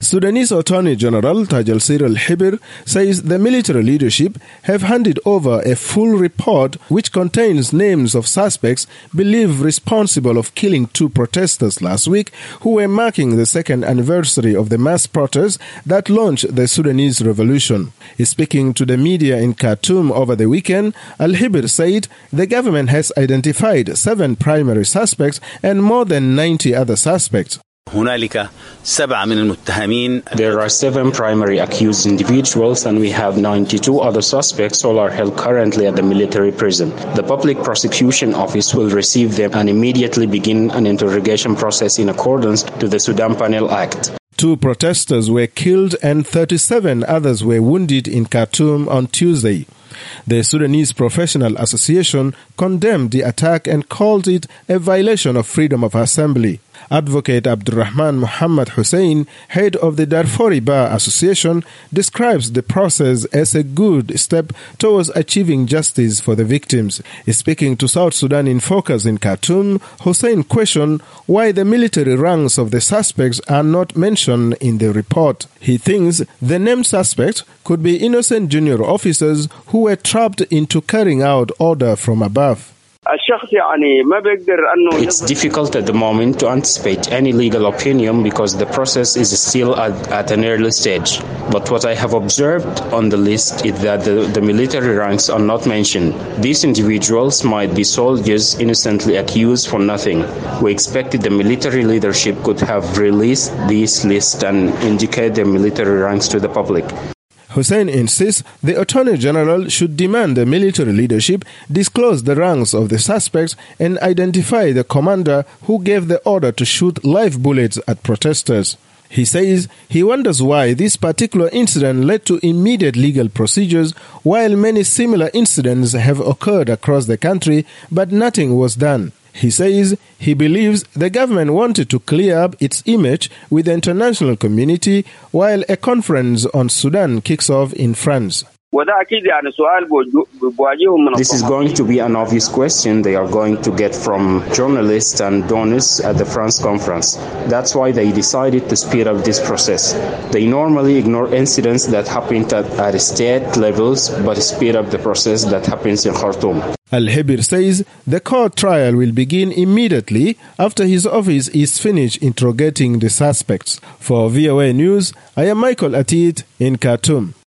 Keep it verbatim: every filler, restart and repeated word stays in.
Sudanese Attorney General Taj al-Sir al-Hibr says the military leadership have handed over a full report which contains names of suspects believed responsible of killing two protesters last week who were marking the second anniversary of the mass protests that launched the Sudanese revolution. Speaking to the media in Khartoum over the weekend, al-Hibr said the government has identified seven primary suspects and more than ninety other suspects. There are seven primary accused individuals and we have ninety-two other suspects. All are held currently at the military prison. The Public Prosecution Office will receive them and immediately begin an interrogation process in accordance to the Sudan Penal Act. Two protesters were killed and thirty-seven others were wounded in Khartoum on Tuesday. The Sudanese Professional Association condemned the attack and called it a violation of freedom of assembly. Advocate Abdurrahman Muhammad Hussein, head of the Darfuri Bar Association, describes the process as a good step towards achieving justice for the victims. Speaking to South Sudan in Focus in Khartoum, Hussein questioned why the military ranks of the suspects are not mentioned in the report. He thinks the named suspects could be innocent junior officers who were trapped into carrying out order from above. It's difficult at the moment to anticipate any legal opinion because the process is still at, at an early stage. But what I have observed on the list is that the, the military ranks are not mentioned. These individuals might be soldiers innocently accused for nothing. We expected the military leadership could have released these lists and indicate their military ranks to the public. Hussein insists the Attorney General should demand the military leadership disclose the ranks of the suspects and identify the commander who gave the order to shoot live bullets at protesters. He says he wonders why this particular incident led to immediate legal procedures while many similar incidents have occurred across the country, but nothing was done. He says he believes the government wanted to clear up its image with the international community while a conference on Sudan kicks off in France. This is going to be an obvious question they are going to get from journalists and donors at the France conference. That's why they decided to speed up this process. They normally ignore incidents that happen at, at state levels, but speed up the process that happens in Khartoum. Al-Hibr says the court trial will begin immediately after his office is finished interrogating the suspects. For V O A News, I am Michael Atit in Khartoum.